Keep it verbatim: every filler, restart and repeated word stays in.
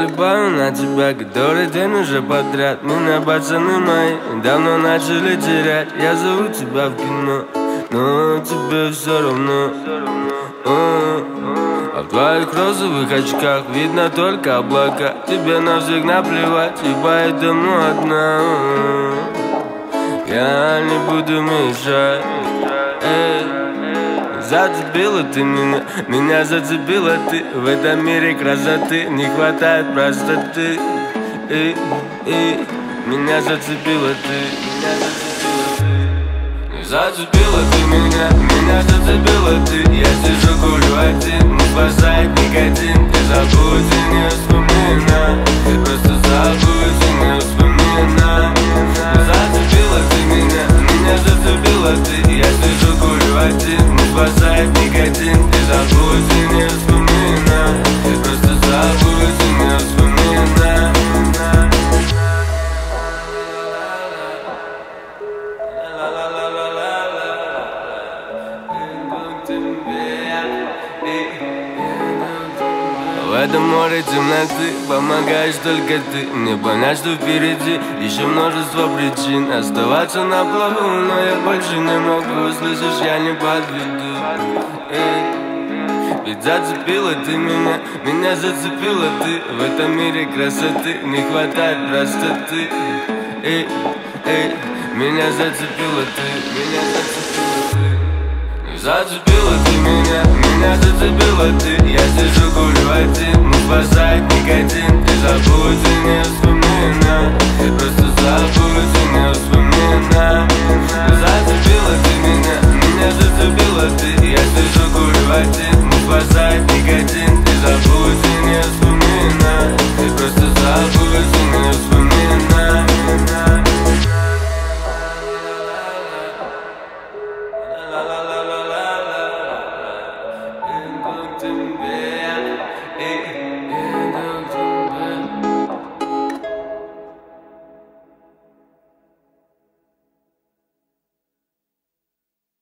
залипаю на тебя, который день уже подряд. Меня пацаны мои давно начали терять. Я зову тебя в кино, но тебе все равно. А в твоих розовых очках видно только облака. Тебе на всех наплевать, и поэтому одна. Я не буду мешать. Эй. Зацепила ты меня, меня зацепила ты. В этом мире красоты не хватает простоты. И, и, меня зацепила ты, меня зацепила ты. Зацепила ты меня, меня зацепила ты. Я сижу, курю один, не спасает никотин. Ты забудь и не вспоминай, просто забудь и не вспоминай. Зацепила ты меня, меня зацепила ты. Я сижу, курю один, не спасает никотин. Ты забудь и не вспоминай, просто забудь и не вспоминай. В этом море темноты помогаешь только ты. Мне понять, что впереди еще множество причин оставаться на плаву, но я больше не могу. Слышишь, я не подведу. Эй. Ведь зацепила ты меня, меня зацепила ты. В этом мире красоты не хватает простоты. Эй, эй, меня зацепила ты, меня зацепила ты. Зацепила ты меня, меня зацепила ты. Я сижу, курю один, не спасает никотин. Ты забудь и не вспоминай, просто забудь и не вспоминай. Зацепила ты меня, меня зацепила ты. Я сижу, курю один, не спасает никотин.